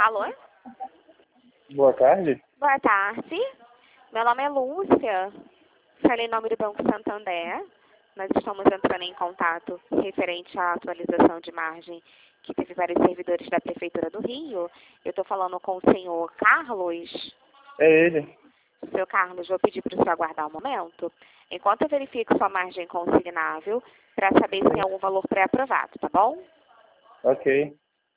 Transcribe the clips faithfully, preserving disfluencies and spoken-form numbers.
Alô? Boa tarde. Boa tarde. Meu nome é Lúcia. Falei em nome do Banco Santander. Nós estamos entrando em contato referente à atualização de margem que teve para os servidores da Prefeitura do Rio. Eu estou falando com o senhor Carlos. É ele. Seu Carlos, vou pedir para o senhor aguardar um momento, enquanto eu verifico sua margem consignável, para saber se tem algum valor pré-aprovado, tá bom? Ok.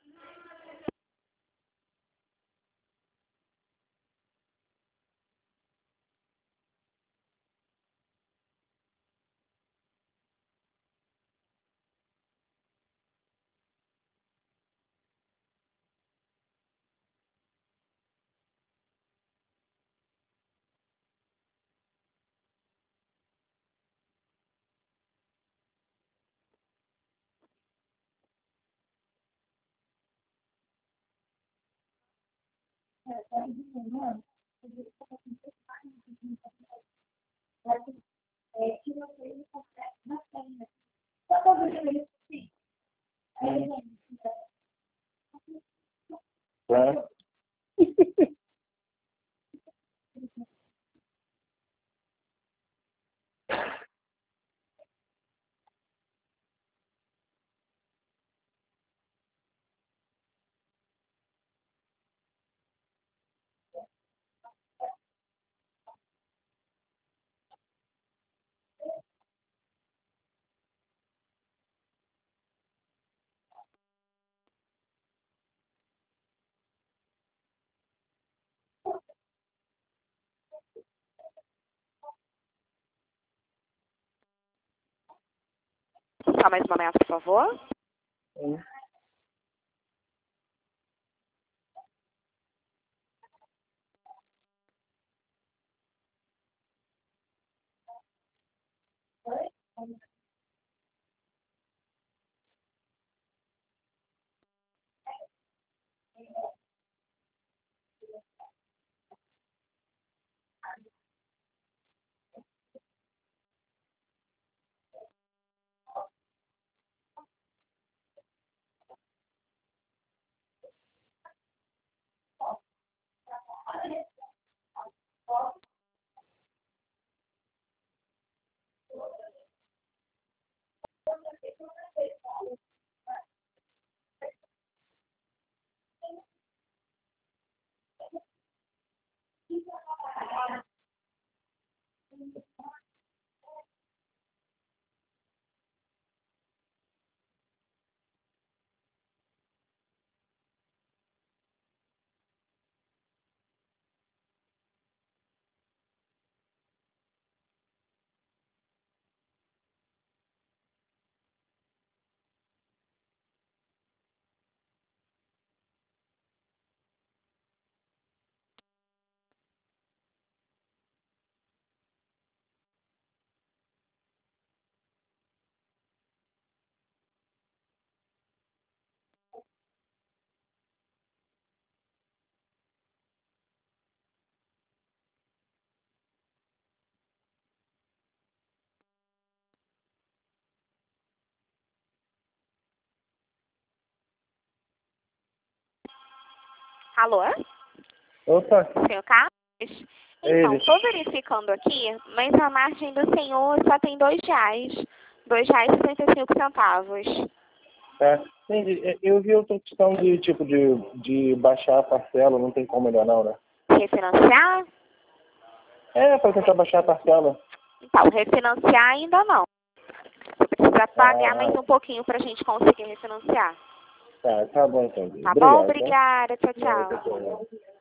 Tá. Só mais um momento, por favor. Hum. Alô? Opa. Senhor Carlos? É Então, ele. estou verificando aqui, mas a margem do senhor só tem dois reais. Dois reais e sessenta e cinco centavos. Tá. Entendi. É, eu vi outra opção de tipo de, de baixar a parcela, não tem como melhor não, né? Refinanciar? É, para tentar baixar a parcela. Então, refinanciar ainda não. Você precisa pagar Ah, mais um pouquinho para a gente conseguir refinanciar. tá, tá bom então. Tá Obrigado, bom? tá? Obrigada. Tchau, Não, tchau. tá bom.